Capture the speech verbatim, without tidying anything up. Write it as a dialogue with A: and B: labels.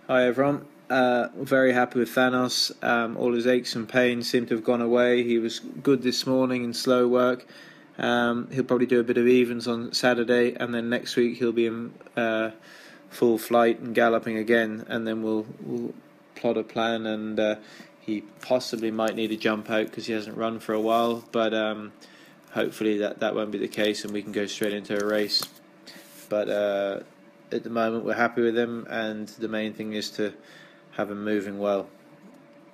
A: Hi everyone. Uh, very happy with Thanos. Um, all his aches and pains seem to have gone away. He was good this morning in slow work. Um, he'll probably do a bit of evens on Saturday, and then next week he'll be in uh, full flight and galloping again. And then we'll, we'll plot a plan. And uh, he possibly might need a jump out because he hasn't run for a while. But um, hopefully that that won't be the case, and we can go straight into a race. But uh, at the moment we're happy with him, and the main thing is to have him moving well.